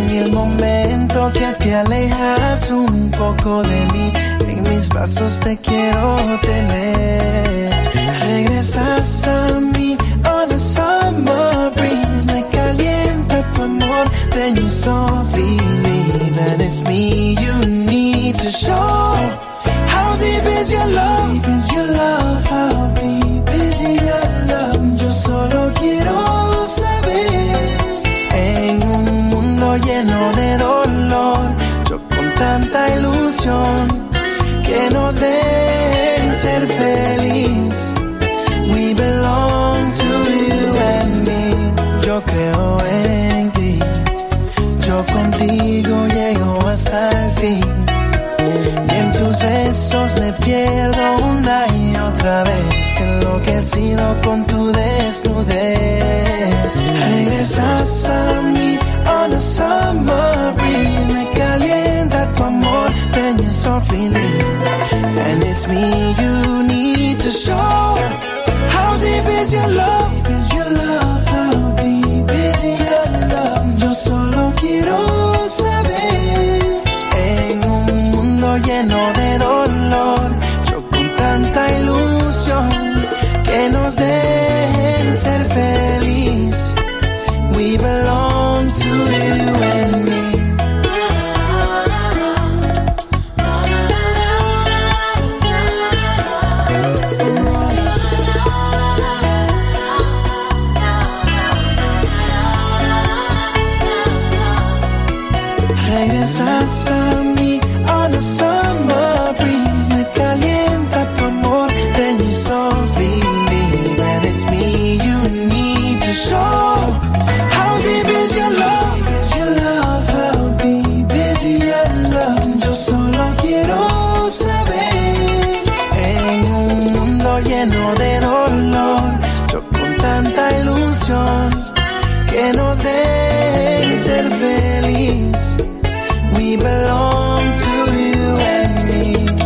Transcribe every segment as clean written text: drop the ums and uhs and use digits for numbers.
En el momento que te alejas un poco de mí, en mis brazos te quiero tener. Regresas a mí on a summer breeze, me calienta tu amor, then you softly leave. And it's me you need to show. How deep is your love? Deep is your love? How deep is your love? Yo solo quiero saber. En un mundo lleno de dolor, yo con tanta ilusión, que nos den ser feliz. We belong to you and me. Yo creo en ti, yo contigo llego hasta el fin. Y en tus besos me pierdo una y otra vez, enloquecido con tu desnudez. Regresas a mí on a summer breeze, me calienta tu amor, then you softly leave. And it's me you need to show. How deep is your love? Deep is your love? How deep is your love? Yo solo quiero saber. En un mundo lleno de dolor, yo con tanta ilusión, que nos den ser feliz. We belong to you and me. Regresas a mí on a summer breeze, me calienta tu amor, then you softly leave. And it's me you need to show. How deep is your love? Deep is your love? How deep is your love? Yo solo quiero saber. En un mundo lleno de dolor, yo con tanta ilusión, que nos den ser feliz. We belong to you and me.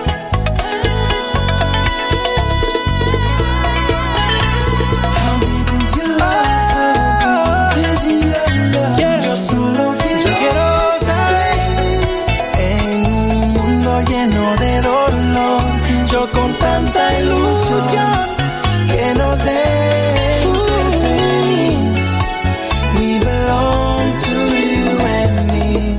How deep is your love? How deep is your love? Yeah. Yo solo quiero saber. En un mundo lleno de dolor, yo con tanta ilusión, que nos den ser feliz. We belong to you and me.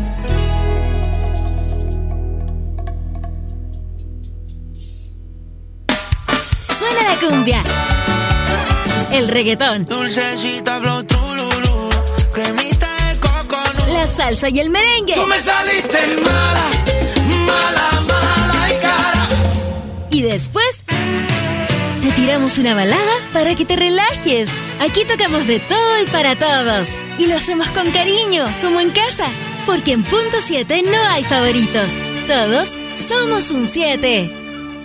Cumbia, el reggaetón, dulcecita flow trululú, cremita de coconut, la salsa y el merengue. Tú me saliste mala, mala, mala y cara. Y después te tiramos una balada para que te relajes. Aquí tocamos de todo y para todos, y lo hacemos con cariño, como en casa, porque en Punto 7 no hay favoritos. Todos somos un 7.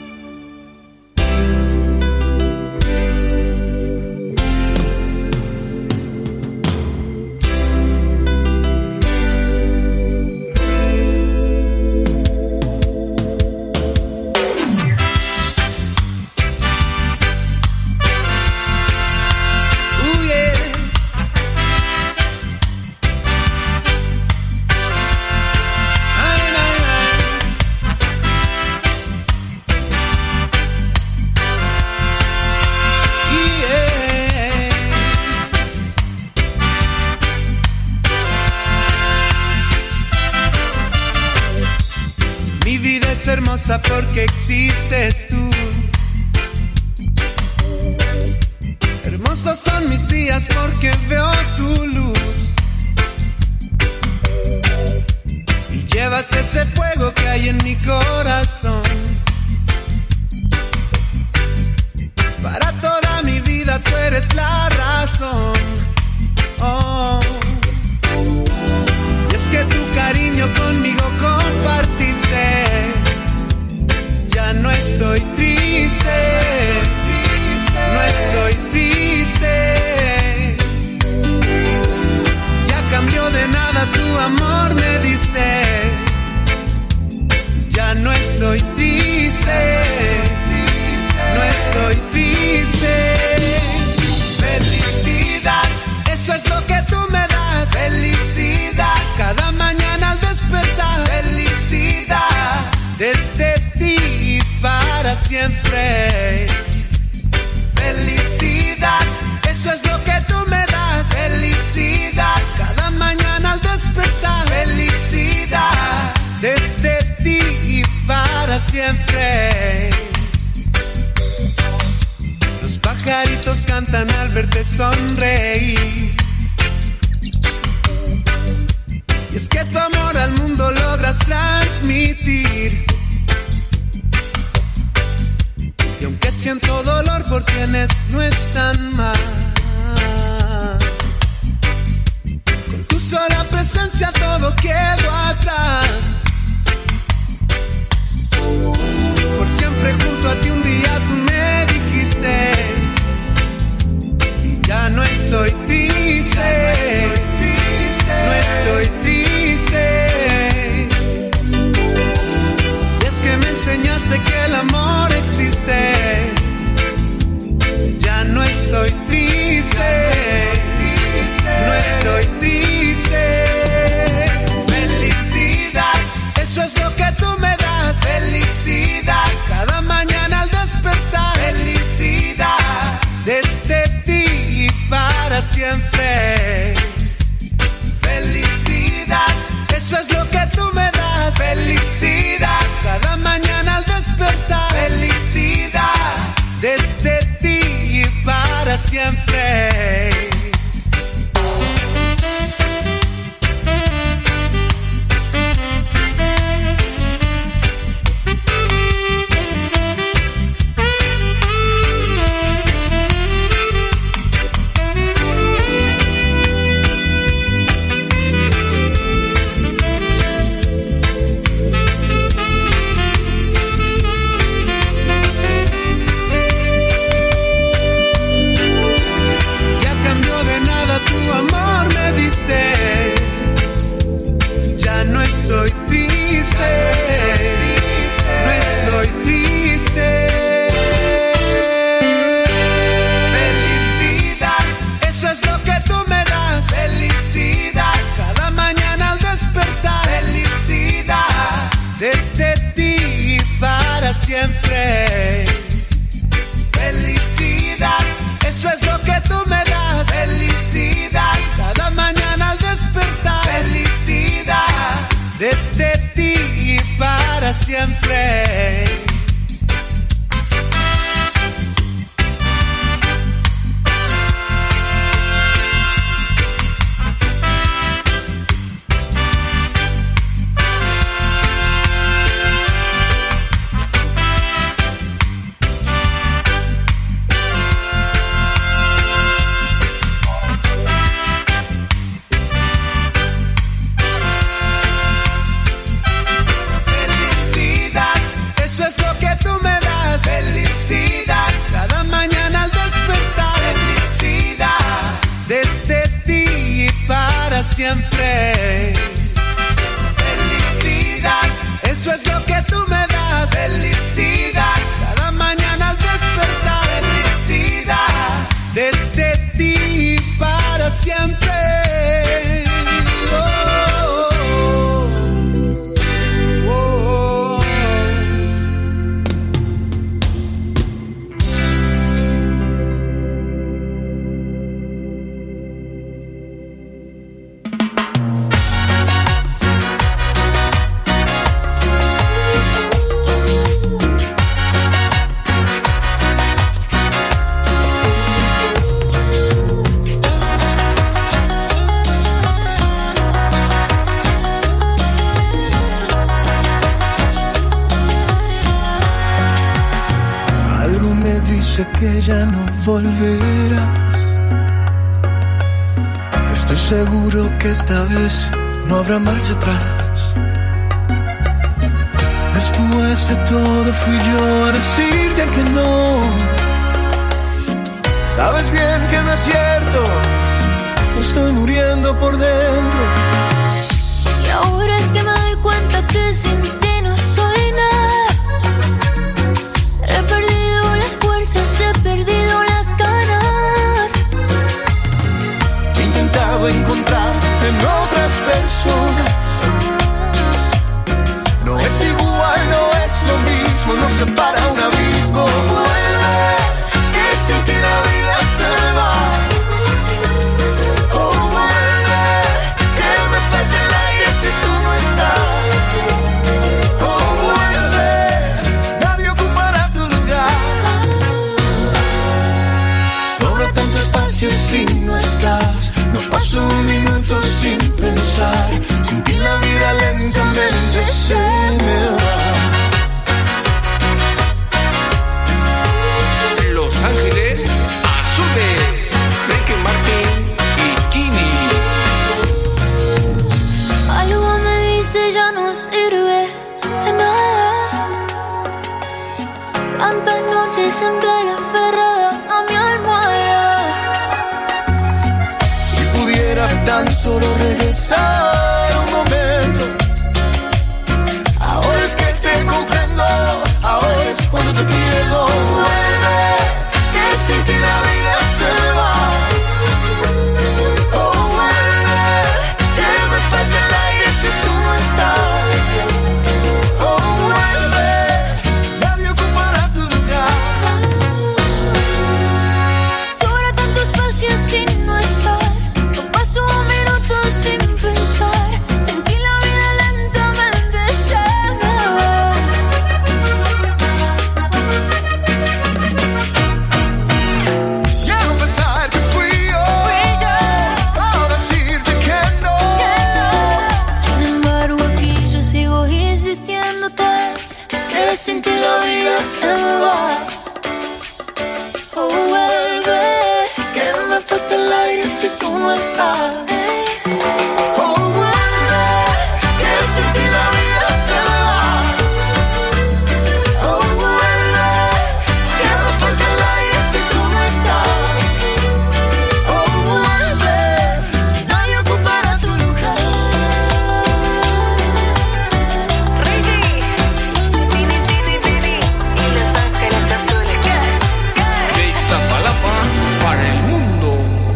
Hermosa porque existes tú. Hermosos son mis días porque veo tu luz. Y llevas ese fuego que hay en mi corazón. Para toda mi vida tú eres la razón. Oh. Y es que tu cariño conmigo compartiste. Ya no estoy triste, no estoy triste. Ya cambió de nada, tu amor me diste. Ya no estoy triste, no estoy triste. Felicidad, eso es lo que tú me das. Felicidad, cada verte sonreír. Y es que tu amor al mundo logras transmitir. Y aunque siento dolor por quienes no están más, con tu sola presencia todo quedó atrás. Por siempre junto a ti un día tú me dijiste, y ya no estoy triste, no estoy triste. Y es que me enseñaste que el amor existe. Ya no estoy triste, no estoy triste. Felicidad, eso es lo que tú me das. Felicidad, cada mañana al despertar. Felicidad, desde ti y para siempre. Felicidad, eso es lo que tú me das. Felicidad, cada mañana al despertar. Felicidad, desde ti y para siempre. Ya no estoy triste, no estoy triste. Felicidad, eso es lo que tú me das. Felicidad, cada mañana al despertar. Felicidad, desde ti y para siempre. Felicidad, eso es lo que tú me das. Felicidad, cada mañana al despertar. Felicidad, desde ti y para siempre. Felicidad, cada mañana al despertar. Felicidad, desde ti y para siempre. Felicidad, eso es lo que tú me das. Felicidad, cada mañana al despertar. Felicidad, desde ti y para siempre. Que ya no volverás. Estoy seguro que esta vez no habrá marcha atrás. Después de todo fui yo a decirte que no. Sabes bien que no es cierto, me estoy muriendo por dentro. Y ahora es que me doy cuenta que sin ti no soy nada. He perdido las fuerzas, he perdido las ganas. He intentado encontrarte en otras personas. No es igual, no es lo mismo, nos separa un abismo. Vuelve, que sin ti la vida se va. Oh, vuelve, que me falta el aire si tú no estás. Oh, vuelve, nadie ocupará tu lugar. Sobra tanto espacio sirve de nada. Tantas noches en vela aferrada a mi almohada. Si pudiera tan solo regresar un momento. Ahora es que te comprendo, ahora es cuando te pierdo. Vuelve, que sin ti la vida se va. Oh, vuelve, que me falta el aire si tú no estás. Oh, vuelve, nadie ocupará tu lugar. Sobra tanto espacio si no estás. No paso un minuto sin pensar. Sentí la vida lentamente se me va. Ya no pensar que fui yo, ahora decirte que no. Sin embargo aquí yo sigo insistiéndote que sin ti la vida se me va. Oh, vuelve, que me falta el aire si tú no estás. Oh, vuelve, que sin ti la vida se va. Oh, vuelve, Que me falta el aire si tú no estás. Oh, vuelve, nadie ocupará tu lugar. De Iztapalapa para el mundo.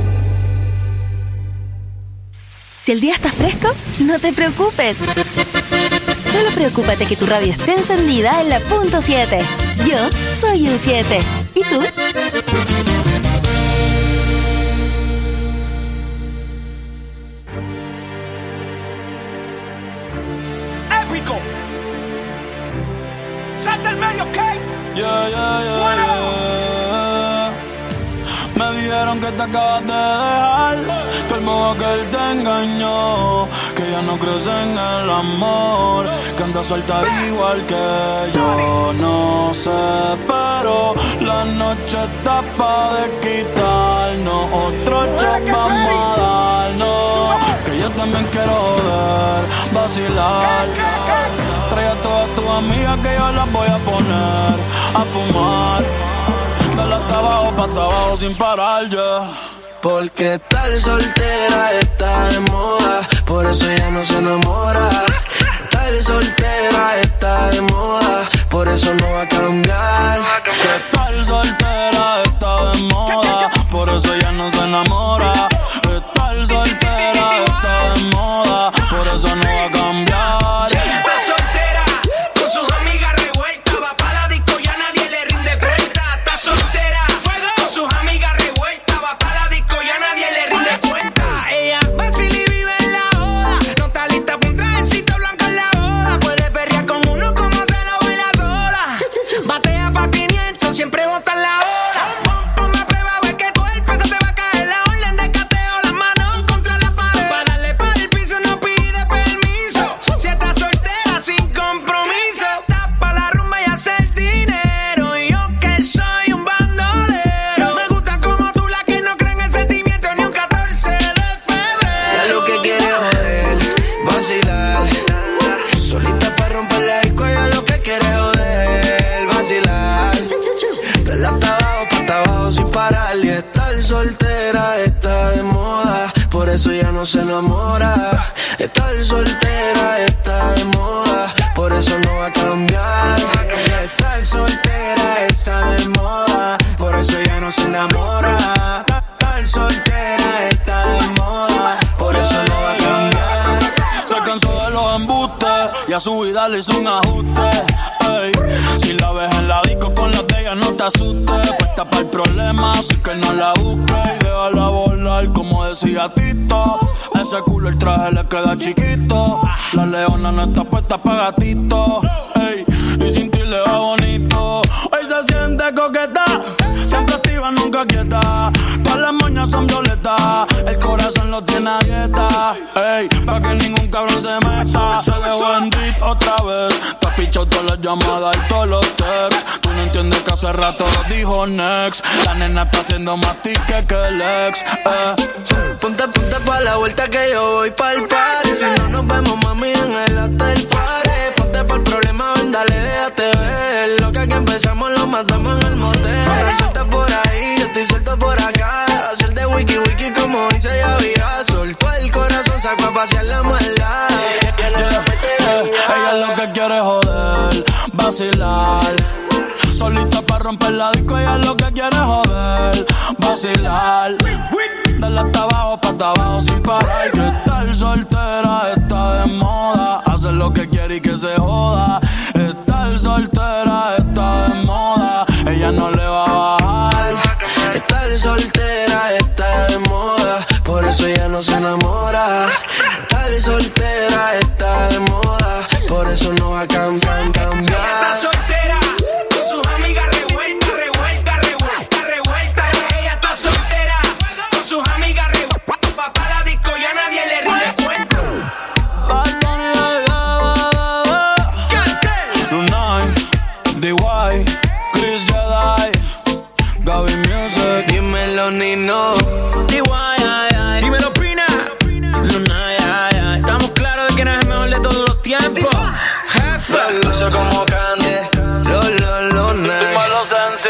Si el día está fresco, no te preocupes. Solo preocúpate que tu radio esté encendida en la punto 7. Yo soy un 7. ¿Y tú? Épico. Salta el medio, ¿ok? Suena. Me dijeron que te acabas de dejar, que el modo que él te engañó, que ya no crees en el amor, que andas suelta igual que yo. No sé, pero la noche está pa' de quitarnos, otro shot vamos a darnos, que yo también quiero ver, vacilar. Trae a todas tus amigas que yo las voy a poner a fumar. Dale hasta abajo, pa' hasta abajo sin parar, yeah. Porque estar soltera está de moda, por eso ella no se enamora. Estar soltera está de moda, por eso no va a cambiar. Que estar soltera está de moda, por eso ella no se enamora. Estar soltera está de moda, por eso no va a cambiar. Está soltera, con sus amigas revueltas. Va pa' la disco, ya nadie le rinde cuenta. Está soltera, con sus amigas revueltas. Va pa' la disco, ya nadie le rinde cuenta. Ella vacila y vive en la joda. No está lista pa' un trajecito blanco en la boda. Puede perrear con uno como se lo baila sola. Batea pa' 500, siempre bota en la hora. Ponme a prueba, a ver qué cuerpo se te va a caer. La orden de cateo, las manos contra la pared. Pa' darle pa' el piso no pide permiso. Si estás soltera sin compromiso, tapa la rumba y hacer dinero. Y yo que soy un bandolero. Me gusta como tú, la que no cree en el sentimiento ni un 14 de febrero. Ya lo que quiere joder, vacilar. Solita para romper la disco, ya lo que quiere joder, vacilar. Dale hasta abajo, pa' hasta abajo sin parar. Y estar soltera está de moda, por eso ya no se enamora. Estar soltera está de moda, por eso no va a cambiar. Estar soltera está de moda, por eso ya no se enamora. Estar soltera está de moda, por eso no va a cambiar. Se cansó de los embustes y a su vida le hizo un ajuste. Ey, si la ves en la disco con las de ella no te asustes. Puesta para el problema, así que no la busques. Y déjala volar como decía Tito. Ese culo el traje le queda chiquito. La leona no está puesta para gatito. Ey, y sin ti le va bonito. Hoy se siente coqueta, siempre activa, nunca quieta. Todas las moñas son violetas, el corazón lo tiene a dieta. Ey, pa' que ningún cabrón se meta. Se dejó en beat otra vez. Te has pichado todas las llamadas y todos los texts. Tú no entiendes que hace rato lo dijo next. La nena está haciendo más tique que el ex. Ponte pa' la vuelta que yo voy pa'l party. Si no nos vemos, mami, en el after party. pa' pasear la maldad. Ella lo que quiere es joder, vacilar. Solita pa' romper la disco, ella lo que quiere es joder, vacilar. Dale hasta abajo, pa' hasta abajo sin parar. Que estar soltera está de moda. Hacer lo que quiere y que se joda. Estar soltera está de moda. Ella no le va a bajar. Estar soltera está de moda, por eso ella no se enamora. Estar soltera está de moda, por eso no va a cambiar. Ella está soltera, con sus amigas revuelta. Ella está soltera, con sus amigas revuelta. Pa' la disco ya nadie le rinde cuenta. Lunay, DY, Chris Jedi, Gaby Music. Dímelo, Nino. Dímelo, Pina. Lunay, estamos claros de que no es el mejor de todos los tiempos. Jefe. Lo como Cande. Lunay. Dímelo, Sensi.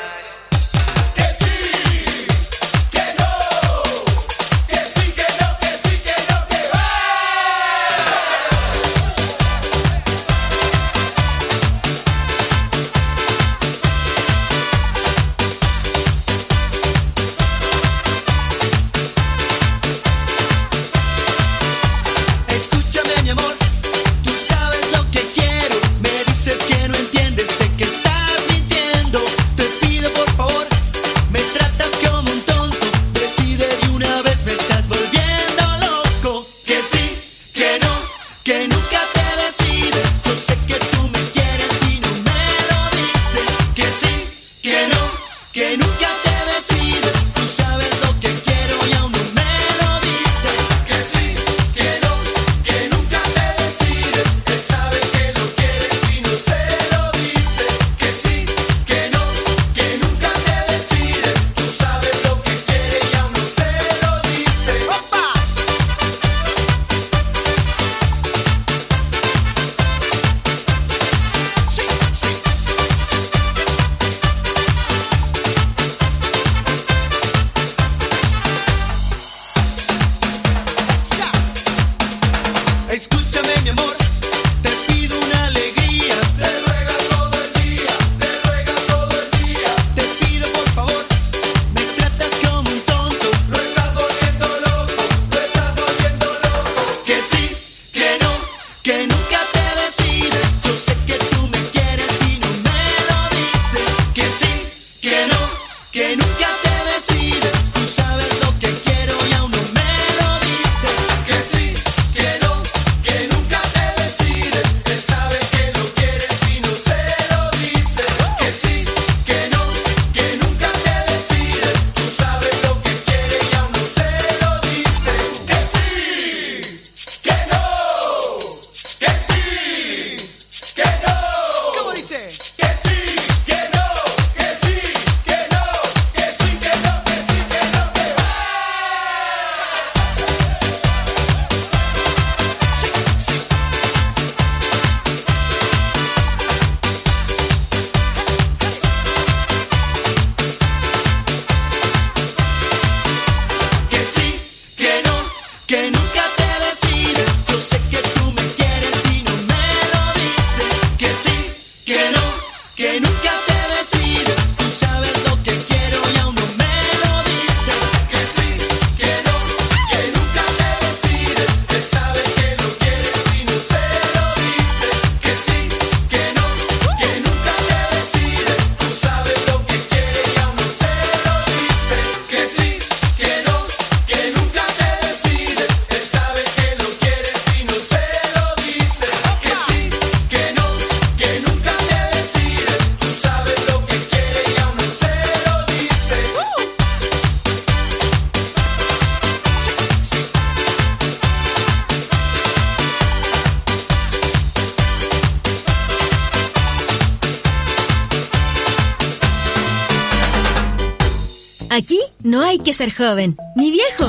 Aquí no hay que ser joven, ni viejo,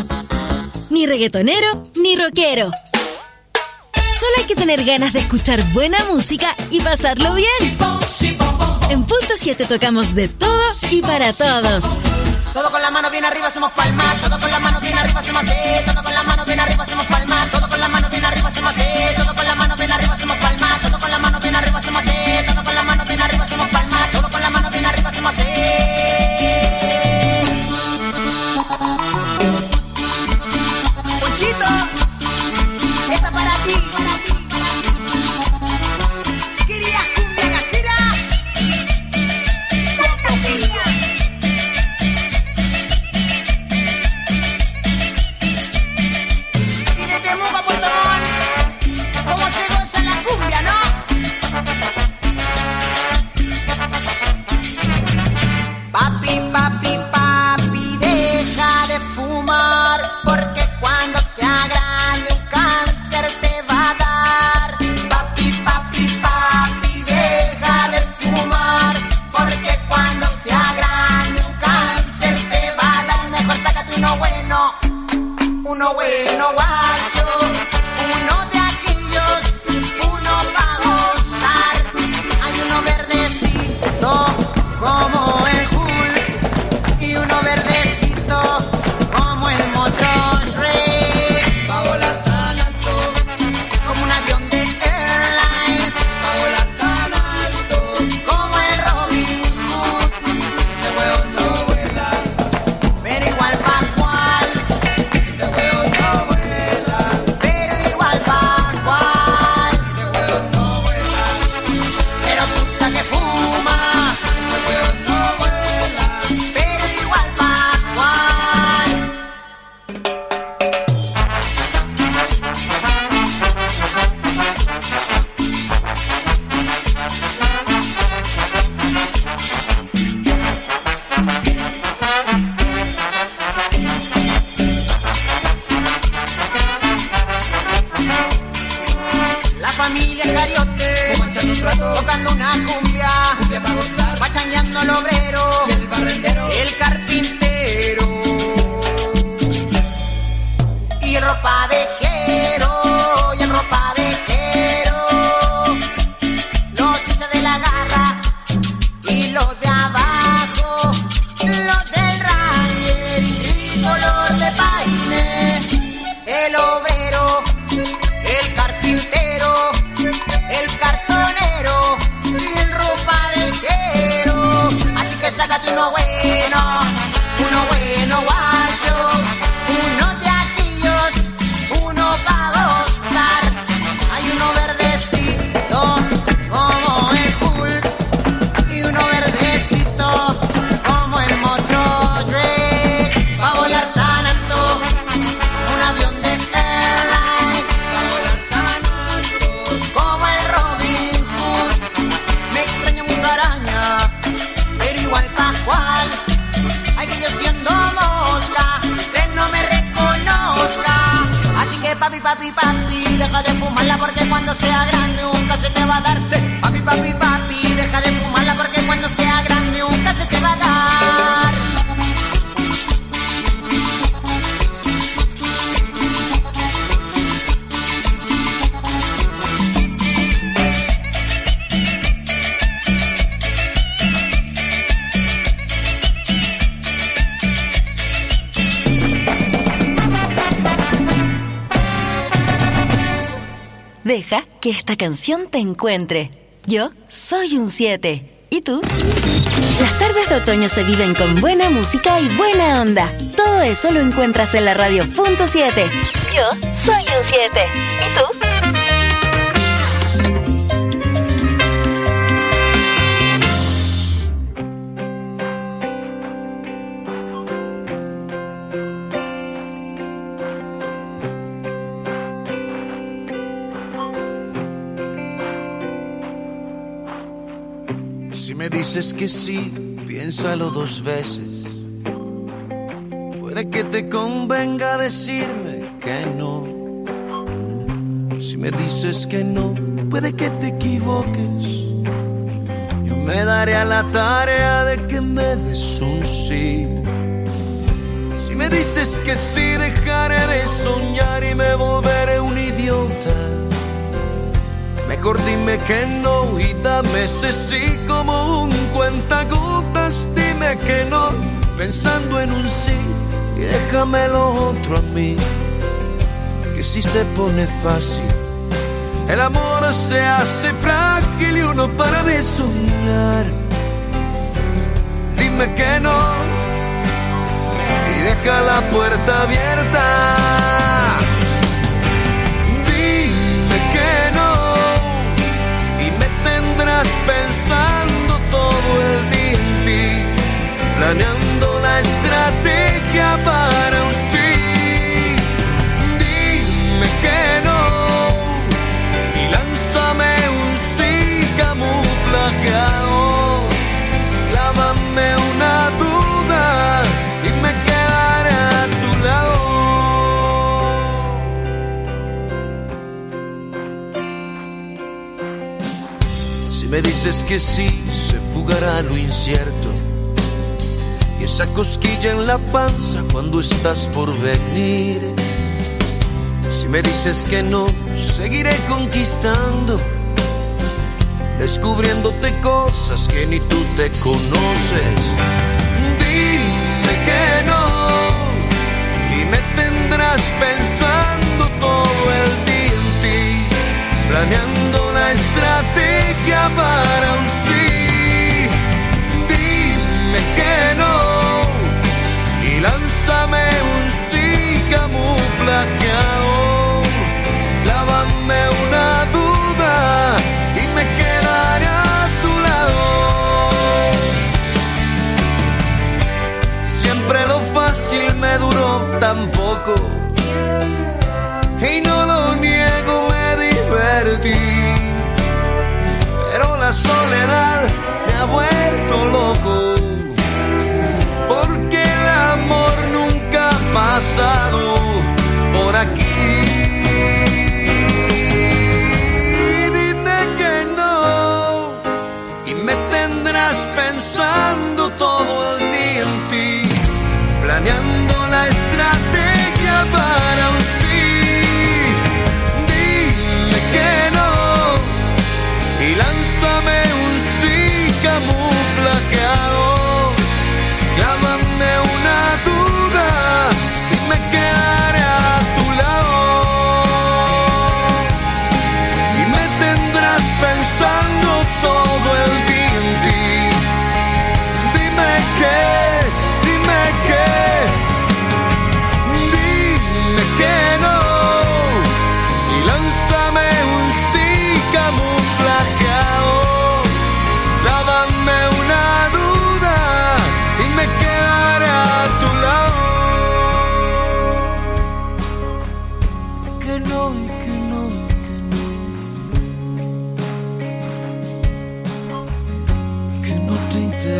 ni reggaetonero, ni rockero. Solo hay que tener ganas de escuchar buena música y pasarlo bien. En Punto 7 tocamos de todo y para todos. Todo con la mano bien arriba hacemos palmas, todo con la mano bien arriba hacemos así, todo con la mano bien arriba hacemos palmas, todo con familia Cariote, tocando una cumbia pa' gozar, pachangueando el obrero y el barrendero, el carpintero y el ropavejero, y el ropavejero, los hinchas de la garra y los de abajo, los del Ranger y color de paine, el obrero, el carpintero, el cartonero y el ropavejero. Así que sácate uno bueno guayo, uno de aquellos, uno pa' gozar. Hay uno verdecito como el Hulk y uno verdecito como el Motor-Drake, pa' volar tan alto, un avión de airlines, pa' volar tan alto como el Robin Hood. Me extraña musaraña, pero igual Pascual. Ay, que yo siendo mosca, que no me reconozca. Así que papi, papi, papi, deja de fumarla porque cuando sea grande nunca se te va a dar. Sí. Papi, papi, papi, deja de fumarla porque cuando sea grande nunca se te va a dar. Deja que esta canción te encuentre. Yo soy un 7. ¿Y tú? Las tardes de otoño se viven con buena música y buena onda. Todo eso lo encuentras en la radio.7. Yo soy un 7. ¿Y tú? Si me dices que sí, piénsalo dos veces. Puede que te convenga decirme que no. Si me dices que no, puede que te equivoques. Yo me daré a la tarea de que me des un sí. Si me dices que sí, dejaré de soñar y me volveré un idiota. Mejor dime que no y dame ese sí como un cuentagotas. Dime que no, pensando en un sí, y déjame lo otro a mí. Que si se pone fácil, el amor se hace frágil y uno para de soñar. Dime que no y deja la puerta abierta. Dime que no y me tendrás pensando todo el día en ti, planeando la estrategia para un sí. Dime que no y lánzame un sí camuflajeado. Clávame una duda y me quedaré a tu lado. Si me dices que sí, se fugará lo incierto y esa cosquilla en la panza cuando estás por venir. Si me dices que no, seguiré conquistando, descubriéndote cosas que ni tú te conoces. Dime que no y me tendrás pensando todo el día en ti, planeando la estrategia para un sí. Dime que no y lánzame un sí camuflajeado. Clávame una duda y me quedaré a tu lado. Siempre lo fácil me duró tan poco y no lo niego, me divertí. Pero la soledad me ha vuelto loco, porque el amor nunca ha pasado por aquí.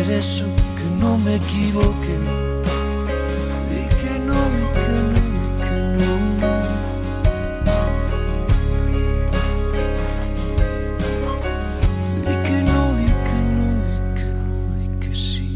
eso, que no me equivoque. Di que no, que no, que no. Di que no, di que no, di que no, di que sí.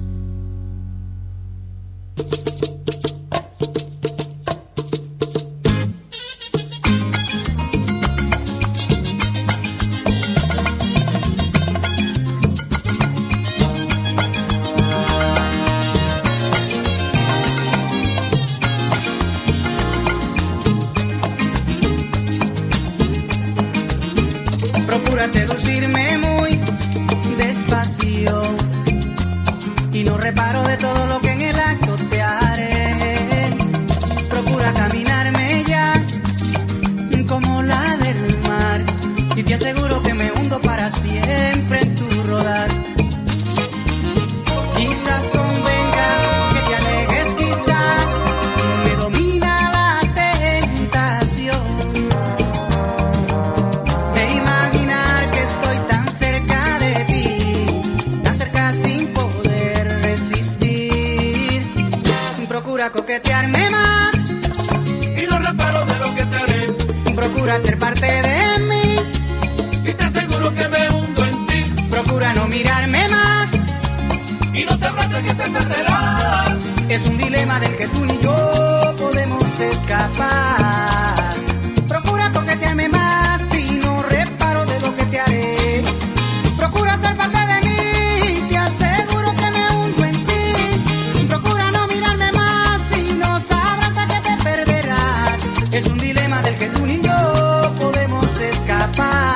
Procura seducirme muy despacio y no reparo de todo lo que en el acto te haré. Procura caminarme ya como la del mar y te aseguro que me hundo para siempre en tu rodar. Quizás convenga que te alejes, quizás me domina la tentación de imaginar que estoy tan cerca de ti, tan cerca sin poder resistir. Procura coquetearme más Y no reparo de lo que te haré. procura ser parte de mí, Y te aseguro que me hundo en ti. procura no mirarme más. Y no sabrás de qué te perderás. Es un dilema del que tú ni yo podemos escapar. Procura coquetearme más y no reparo de lo que te haré. Procura ser parte de mí, te aseguro que me hundo en ti. Procura no mirarme más y no sabrás de qué te perderás. Es un dilema del que tú ni yo podemos escapar.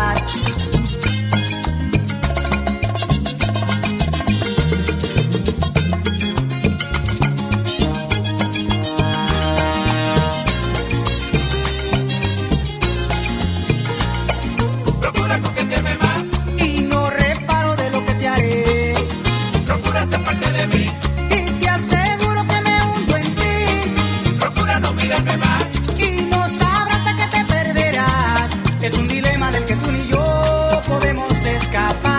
Procura coquetearme más. Y no reparo de lo que te haré. Procura ser parte de mí. Y te aseguro que me hundo en ti. Procura no mirarme más. Y no sabrás de qué te perderás. Es un dilema del que tú ni yo podemos escapar.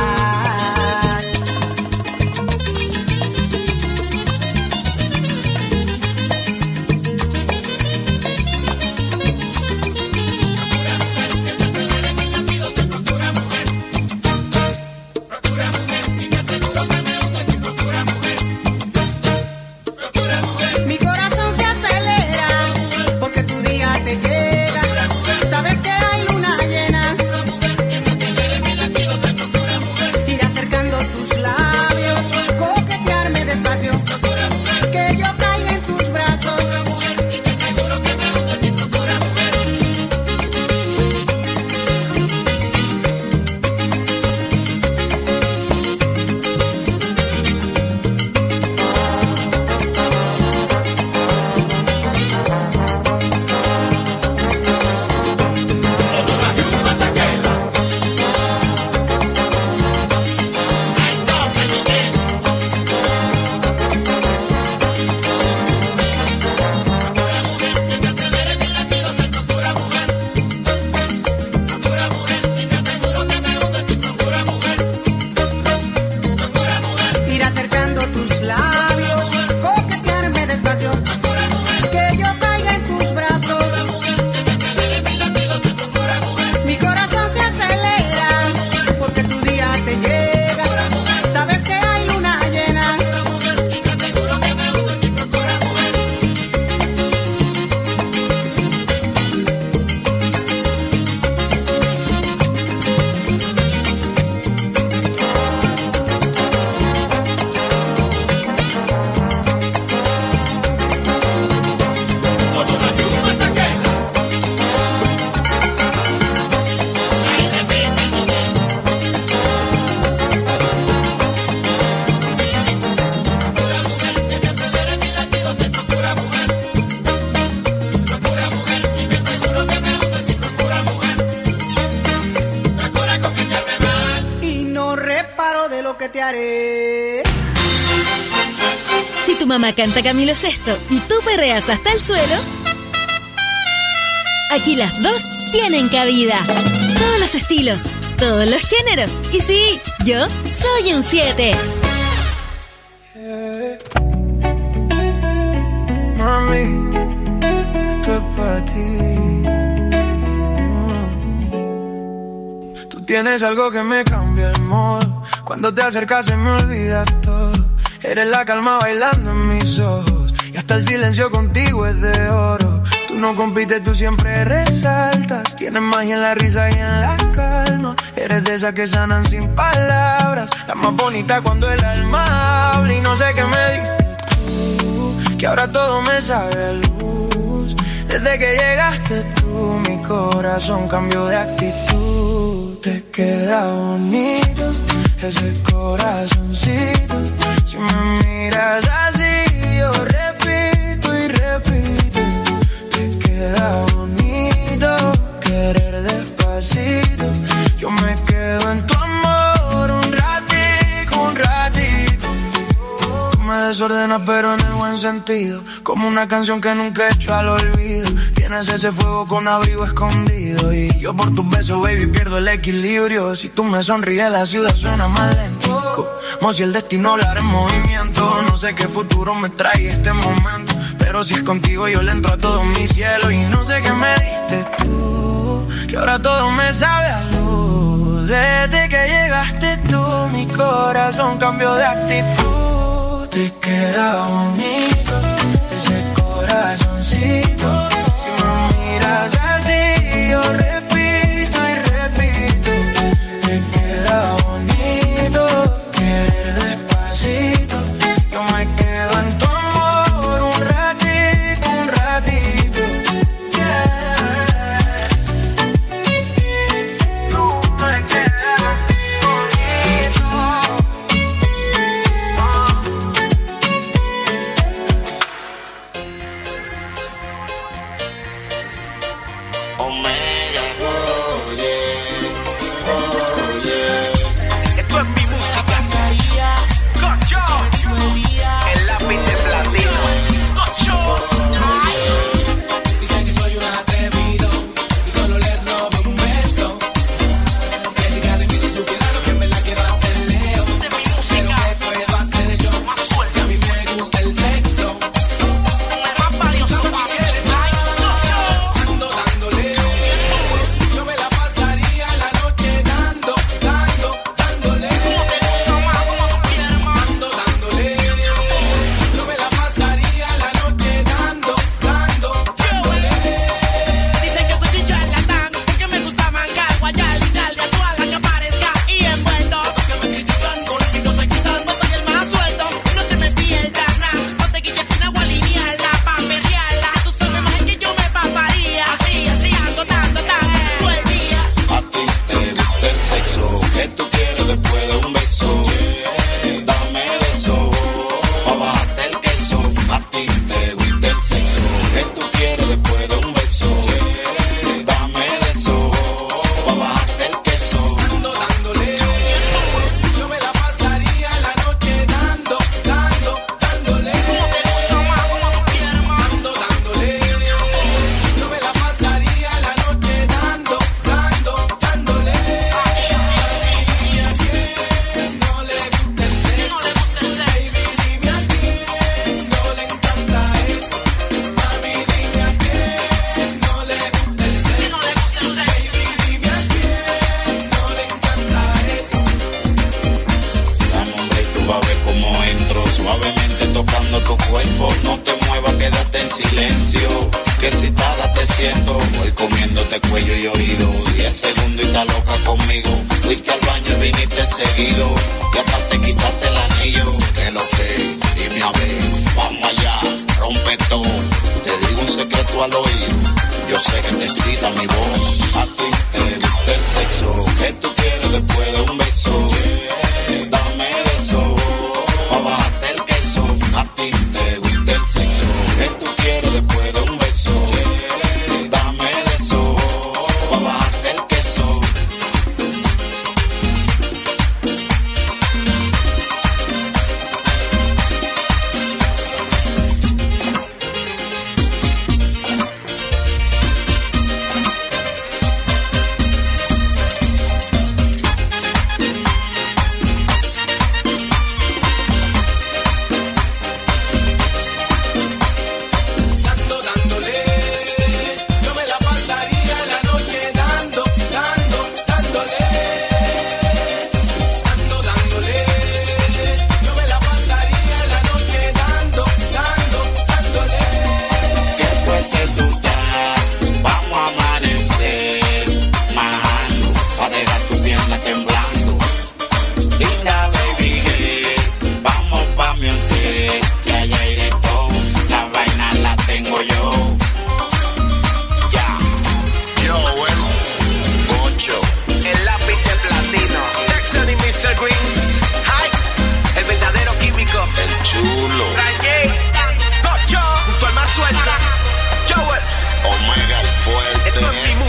Mi corazón se acelera porque tu día te llega. Sabes que hay luna llena. Ir acercando tus labios, coquetearme despacio. Que yo caiga en tus brazos. Ir acercando tus labios, coquetearme despacio. Que yo caiga en tus brazos. Mi corazón se acelera porque tu día te llega. Sabes que hay luna llena. Y no reparo de lo que te haré. Si tu mamá canta Camilo VI y tú perreas hasta el suelo, aquí las dos tienen cabida. Todos los estilos, todos los géneros. Y sí, yo soy un 7. Mami, esto es para ti. Tú tienes algo que me cambia el modo. Cuando te acercas se me olvida todo. Eres la calma bailando en mis ojos. Y hasta el silencio contigo es de oro. Tú no compites, tú siempre resaltas. Tienes magia en la risa y en la calma. Eres de esas que sanan sin palabras. La más bonita cuando el alma habla. Y no sé qué me diste tú, que ahora todo me sabe a luz. Desde que llegaste tú, mi corazón cambió de actitud. Te queda bonito ese corazoncito. Si me miras así, yo repito y repito. Te queda bonito querer despacito. Yo me quedo en tu amor un ratico, un ratico. Tú me desordenas pero en el buen sentido. Como una canción que nunca he hecho al olvido. Tienes ese fuego con abrigo escondido. Y yo por tus besos, baby, pierdo el equilibrio. Si tú me sonríes la ciudad suena más lento. Como si el destino hablara en movimiento. No sé qué futuro me trae este momento, pero si es contigo yo le entro a todo mi cielo. Y no sé qué me diste tú, que ahora todo me sabe a luz. Desde que llegaste tú, mi corazón cambió de actitud. Te queda bonito ese corazoncito. Si me miras así, yo repito y repito. Te queda bonito querer despacito. Yo me quedo en tu amor un ratito, un ratito. Tú me quedas bonito.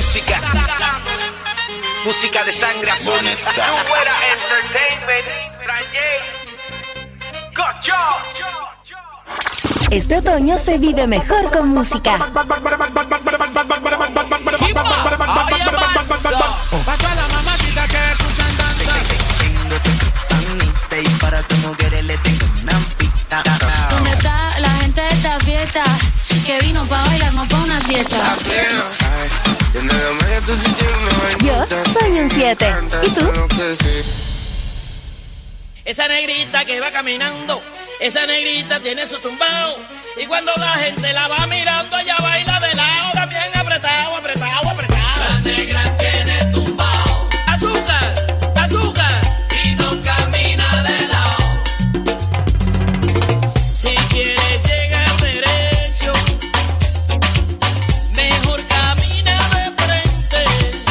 música. Música de sangre azul. Fuera Entertainment. Gocho. Este otoño se vive mejor con música. Pa' toda la mamacita que escuchan danza. Y para sus mujeres le tengo una pista. ¿Dónde está la gente de esta fiesta? Que vino pa' bailar, no pa' una siesta. Yo soy un 7. ¿Y tú? Esa negrita que va caminando, esa negrita tiene su tumbao. Y cuando la gente la va mirando, ella baila de lado, también apretado, apretado, apretado. La negra tiene tumbao. Azúcar, azúcar. Y no camina de lado. Si quieres llegar derecho, mejor camina de frente,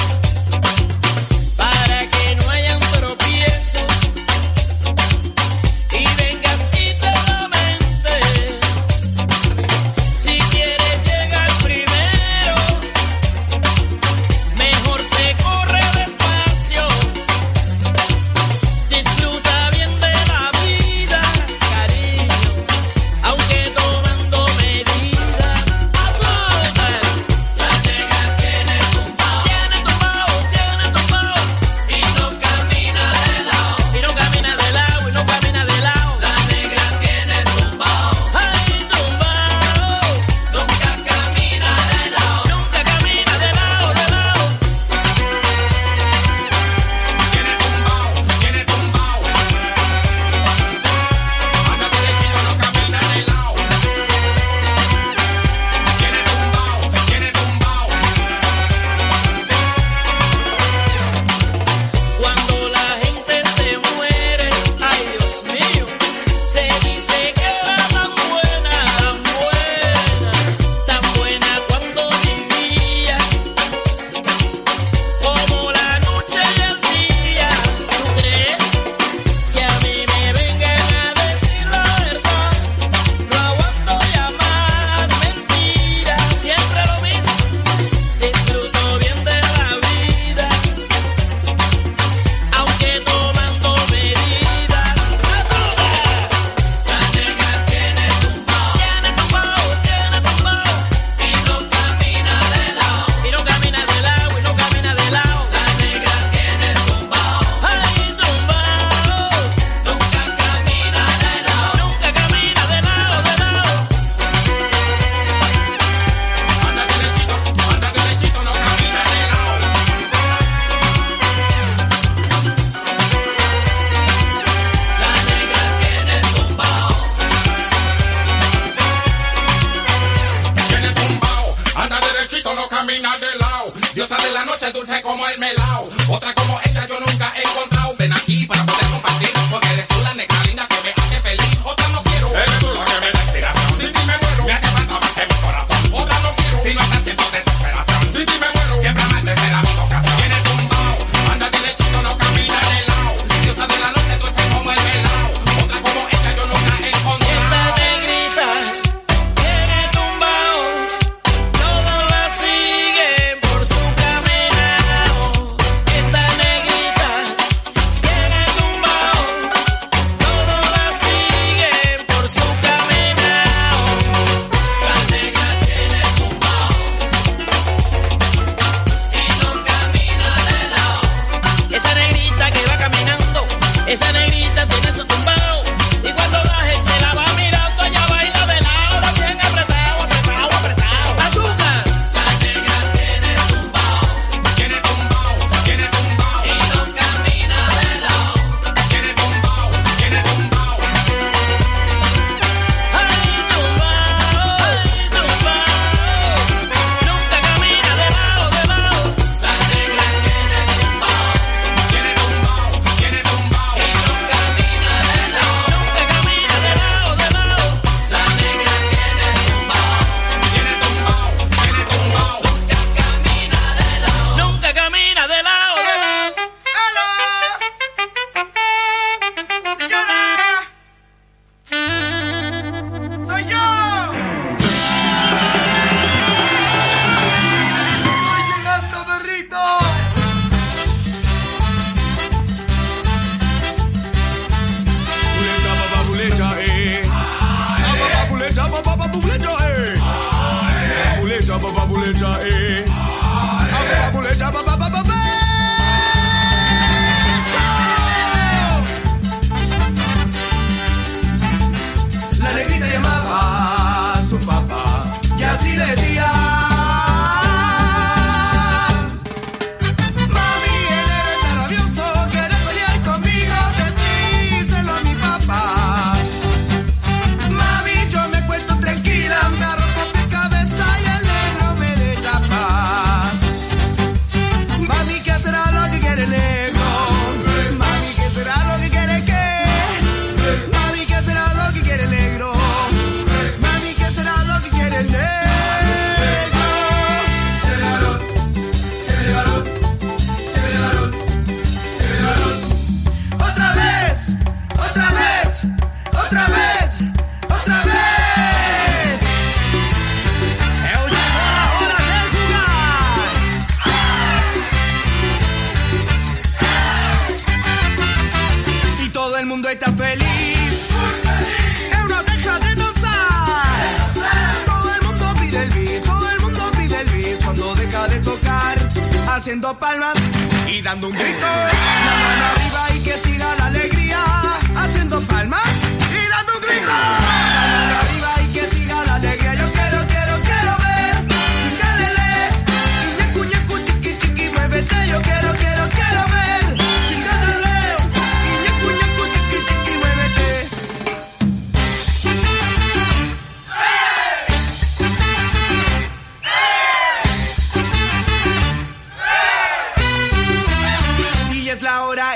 para que no hayan tropiezos y vengas y te lamentes. Si quieres llegar primero, mejor se corre despacio. Disfruta bien de la vida, cariño, aunque tomando medidas. Azúcar, la negra tiene tumbao, tiene tumbao, tiene tumbao. Y no camina de lado, y no camina de lado, y no camina de lado. La negra tiene tumbao, ay, tumbao. Nunca camina de lado, nunca camina de lado, de lado. Tiene tumbao, tiene tumbao. Pásate de chico, no camina de lado. Tiene tumbao, tiene tumbao. Cuando la gente se muere, ay Dios mío, se dice que era tan buena cuando vivía, como la noche y el día. ¿Tú crees que a mí me vengan a decir la verdad? No aguanto ya más mentiras, siempre lo mismo. Disfruto bien de la vida, aunque tomando medidas. Azúcar, la negra tiene tumbao, tiene tumbao, tiene tumbao. Y no camina de lado, y no camina de lado, y no camina de lado. La negra tiene tumbao, ay, tumbao. Nunca camina de lado, nunca camina de lado, de lado. Anda derechito, no camina de lado. La negra tiene tumbao. Tiene tumbao, anda derechito, no camina de lado. Diosa de la noche, dulce como el melao. Otra como ella yo nunca he encontrado. Ven aquí para poder compartir, porque eres tú la negra linda que me hace feliz. Otra no quiero, eres tú la que me da inspiración. Sin ti me muero, me hace falta más que mi corazón. Otra no quiero, si no están siendo desesperación. Sin ti me muero, siempre amarme será mi vocación. Tiene tumbao, anda derechito, no camina de lado. Diosa de la noche, dulce como el melao. Otra como ella yo nunca he encontrado. Esta negrita tiene tumbao, todo la sigue por su caminado. Esta negrita tiene tumbao, todo la sigue por su caminado. La negra tiene tumbao y no camina de lado. Esa negrita que va caminando, esa negrita tiene su tumbao. Y cuando la gente la va mirando, ella baila de lado, también apretado, apretado, apretado. Azúcar, la negra tiene tumbao, tiene tumbao, tiene tumbao. Y no camina de lado, tiene tumbao, tiene tumbao. Ay, tumbao, nunca camina de lado, de lado. La negra tiene tumbao, tiene tumbao, tiene tumbao. Y nunca mundo está feliz. Euro, deja de danzar. Todo el mundo pide el bis, todo el mundo pide el bis. Cuando deja de tocar, haciendo palmas y dando un grito. La mano arriba y que siga la alegría. Haciendo palmas y dando un grito. La mano arriba y que siga la alegría. Yo quiero ver. Chingálele. Ñecu, ñecu, chiqui, chiqui, muévete. Yo quiero ver. Chingálele. Ñecu, ñecu, chiqui, chiqui, muévete. Y es la hora.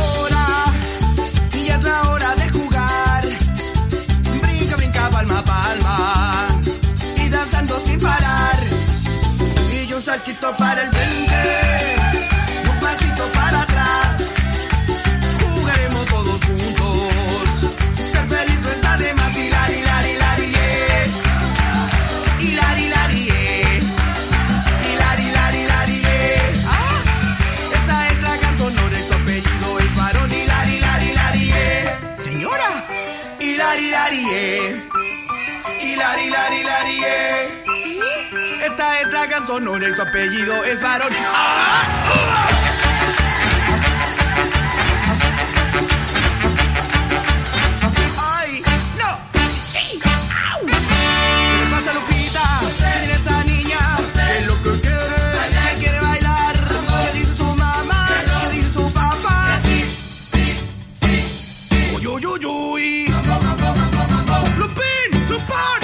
Y es la hora de jugar. Brinca, brinca, palma a palma. Y danzando sin parar. Y un saltito para el frente. Un pasito para atrás. Jugaremos todos juntos. Ser feliz no está de más. Hilari, hilari, hilari, yeah. Hilari, hilari, yeah. Hilari, hilari, hilari, yeah. Esa es la canción, no de tu apellido es varón. Hilari, hilari, hilari, yeah. Señora. Hilari, hilari, yeah. Hilari, hilari, hilari, yeah. ¿Sí? Esta es la canción, no de tu apellido es varón. ¡Ay! ¡No! ¡Sí! ¡Au! ¿Qué le pasa, Lupita? Mira esa niña. ¿Qué es lo que quiere? ¿Qué quiere bailar? ¿Qué dice su mamá? ¿Qué dice su papá? Sí. Uy, uy, uy, uy. ¡Lupin! ¡Lupin!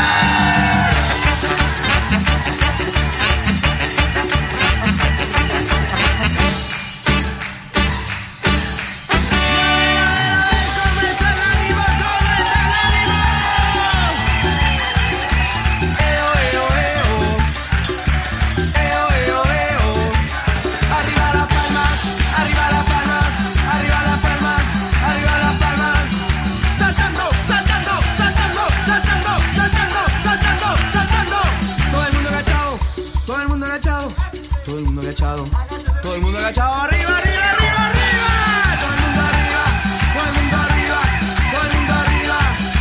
Todo el mundo agachado, arriba, arriba, arriba, arriba. Todo el mundo arriba, todo el mundo arriba, todo el mundo arriba.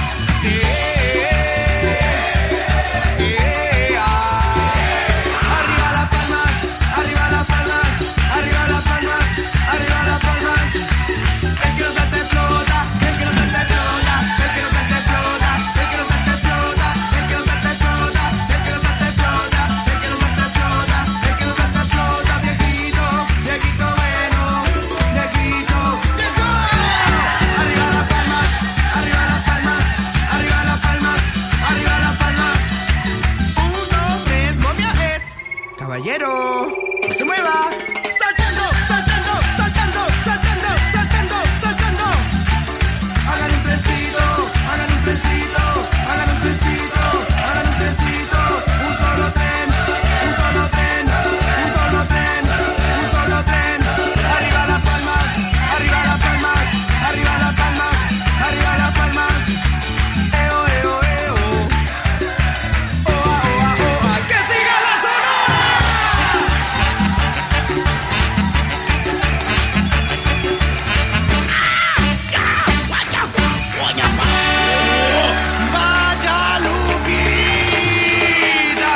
Arriba las palmas, arriba las palmas, arriba las palmas, arriba las palmas. El que no se te explota, el que no se te explota, el que no se te explota, el que no se te explota, el que no se te explota, el que no se te explota, el que no se te explota, el que no se te explota. Viejito bueno, viejito, viejo. Arriba las palmas, arriba las palmas, arriba las palmas, arriba las palmas. 1, 2, 3, momia es. Caballero, no se mueva. Saltando, saltando, saltando, saltando, saltando, saltando. Hagan un trencito, hagan un trencito, hagan un trencito, hagan un trencito. Un solo tren, un solo tren, un solo tren, un solo tren. Arriba las palmas, arriba las palmas, arriba las palmas, arriba las palmas. Eo, eo, eo. Oa, oa, oa. ¡Que siga la sonora! Vaya Lupita.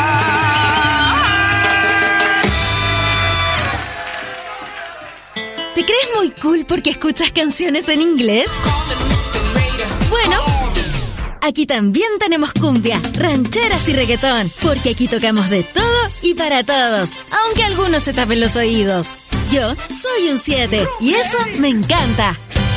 ¿Te crees muy cool porque escuchas canciones en inglés? Bueno, aquí también tenemos cumbia, rancheras y reggaetón, porque aquí tocamos de todo y para todos, aunque algunos se tapen los oídos. Yo soy un 7 y eso me encanta.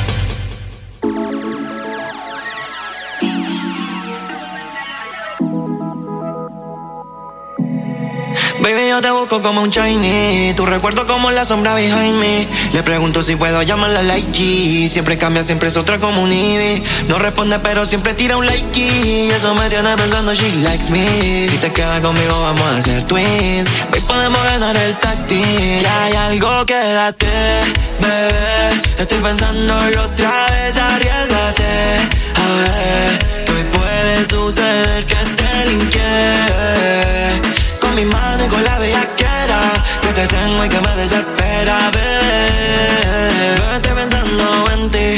Baby, yo te busco como un Chinese. Tu recuerdo como la sombra behind me. Le pregunto si puedo llamarla like G. Siempre cambia, siempre es otra como un Ivy. No responde pero siempre tira un like y eso me tiene pensando she likes me. Si te quedas conmigo vamos a hacer twins. Hoy podemos ganar el tag team. Que hay algo, quédate, bebé. Estoy pensándolo otra vez, arriesgate. A ver, que hoy puede suceder que te linké. Con mi mano y con la bellaquera que te tengo y que me desespera, bebé. Estoy pensando en ti, tú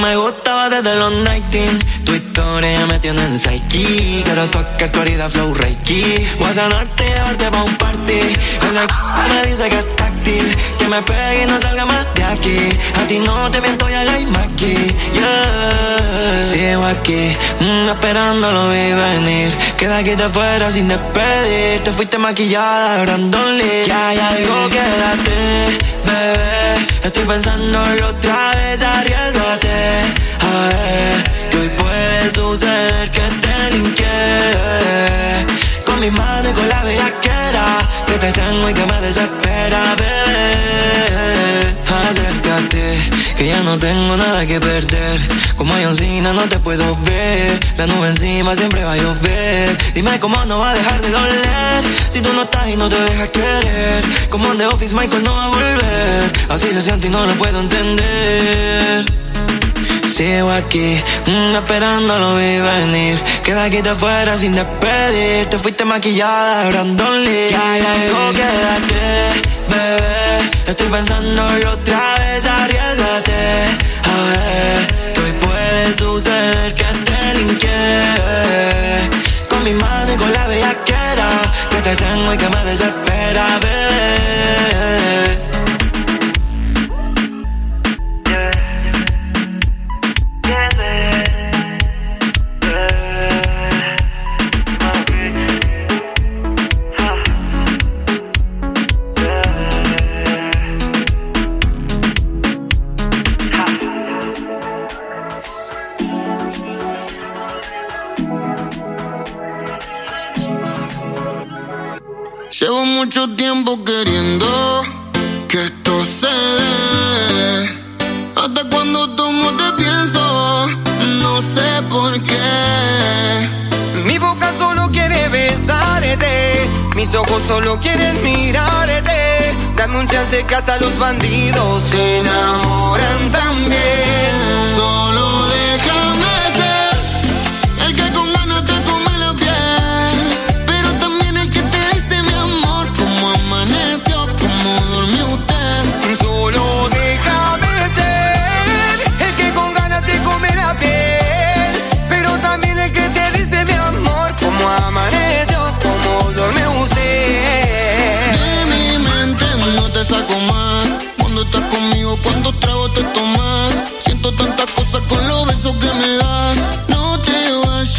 me gustaba desde los 19. Tu historia me tiene en psyche. Quiero tocar tu herida flow reiki. Voy a sanarte y llevarte pa' un party. Esa me dice que es táctil, que me pegue y no salga más de aquí. A ti no te miento y hagáis más aquí. Yeah. Sigo aquí, esperando lo vi venir. Que de aquí te fuera sin despedir. Te fuiste maquillada, Brandon Lee. Que hay algo, quédate, bebé. Estoy pensándolo otra vez, arriésgate. A ver, que hoy puede suceder que te linké. Con mis manos y con la bellaquera, que te tengo y que me desespera, bebé. Acércate, que ya no tengo nada que perder. Como John Cena no te puedo ver. La nube encima siempre va a llover. Dime cómo no va a dejar de doler si tú no estás y no te dejas querer. Como en The Office Michael no va a volver. Así se siente y no lo puedo entender. Sigo aquí, esperando lo vi venir. Que de aquí te fuera sin despedir. Te fuiste maquillada, Brandon Lee. Que hay algo, quédate, bebé. Estoy pensándolo otra vez, arriésgate. A ver, que hoy puede suceder que te linké. Con mi mano y con la bellaquera, que te tengo y que me desespera, bebé. Llevo mucho tiempo queriendo que esto se dé. Hasta cuando tomo te pienso, no sé por qué. Mi boca solo quiere besarte, mis ojos solo quieren mirarte. Dame un chance que hasta los bandidos se enamoran también. Solo déjame ser el que con ganas te come la piel, pero también el que te dice mi amor, cómo amaneció, cómo durmió usted. Solo déjame ser el que con ganas te come la piel, pero también el que te dice mi amor, cómo amaneció, cómo duerme usted. De mi mente no te saco más. Cuando estás conmigo, cuántos tragos te tomas. Siento tantas cosas con los besos que me das. No te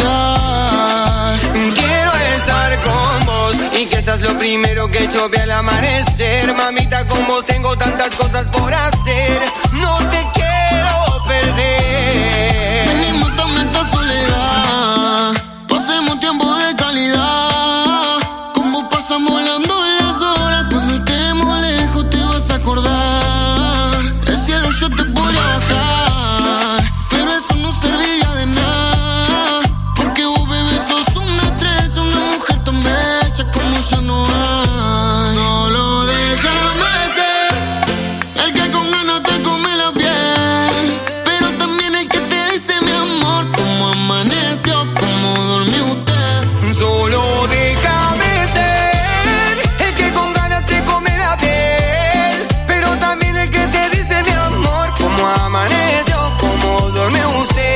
vayas. Quiero estar con vos y que seas lo primero que yo vea al amanecer. Mamita, con vos tengo tantas cosas por hacer. No te quiero perder. Venimos también esta soledad. Pasemos tiempo de calidad. Como pasan volando las horas. Cuando estemos lejos te vas a acordar. El cielo yo te podría bajar, pero eso no serviría de nada. Porque vos, bebé, sos una estrella, una mujer tan bella como ya no hay. Solo déjame ser el que con ganas te come la piel, pero también el que te dice mi amor, cómo amaneció, cómo durmió usted. Solo déjame ser el que con ganas te come la piel, pero también el que te dice mi amor, cómo amaneció, cómo duerme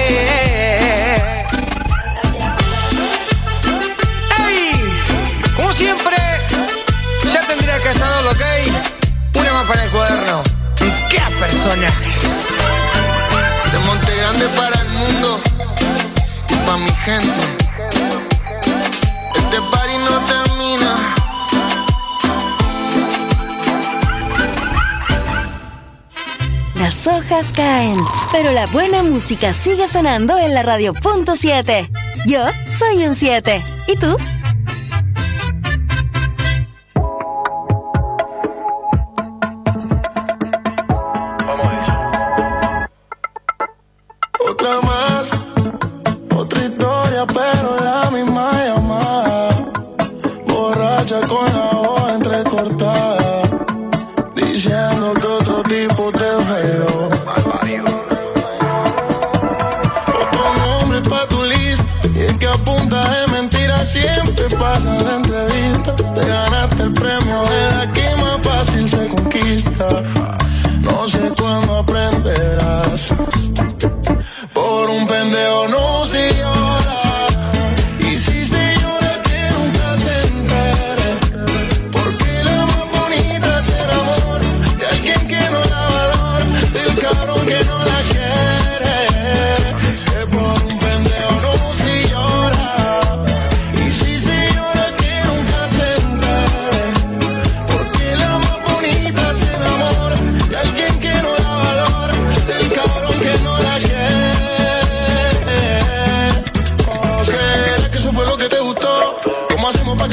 usted. ¡Ey! Como siempre, ya tendría que saberlo, ¿ok? Una más para el cuaderno. ¡Qué personajes! De Monte Grande para el mundo y pa' mi gente. Este party no termina. Las hojas caen, pero la buena música sigue sonando en la radio.7. Yo soy un 7. ¿Y tú? Otra más, otra historia, pero la misma llamada. Borracha con la hoja entrecortada, diciendo que otro tipo te feo. Otro nombre pa' tu lista, y es que a punta de mentiras siempre pasa la entrevista. Te ganaste el premio de la que más fácil se conquista. No sé cuándo aprenderás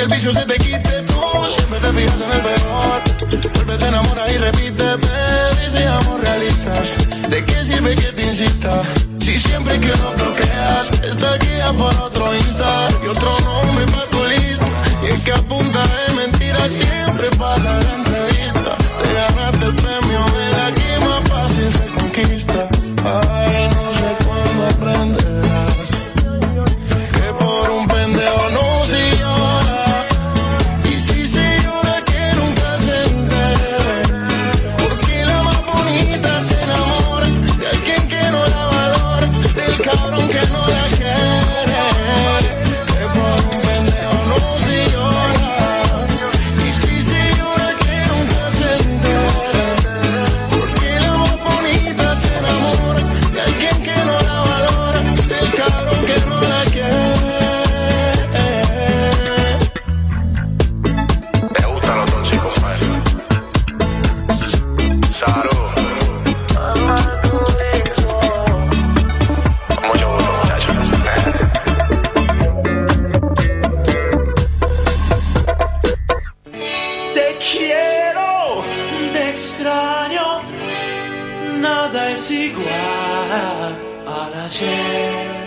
el vicio se te quite. Tú siempre te fijas en el peor. Vuelve, te enamora y repite, baby, seamos realistas. ¿De qué sirve que te insista? Si siempre que lo bloqueas, está guía por otro Insta y otro nombre para tu lista. Y es que a punta de mentiras siempre pasa la entrevista. Te ganaste el premio de la que más fácil se conquista. Ay, no sé cuándo aprenderás que por un pendejo no se llora. Y si se llora que nunca se entere. Porque la más bonita se enamora de alguien que no la valora, del cabrón que no la quiere. Que por un pendejo no se llora. Y si se llora que nunca se entere. Porque la más bonita se enamora de alguien que no la valora, del cabrón que no la quiere. Me gustan los tóxicos, man. Salud. Mucho gusto, muchachos. Te quiero, te extraño, nada es igual al ayer.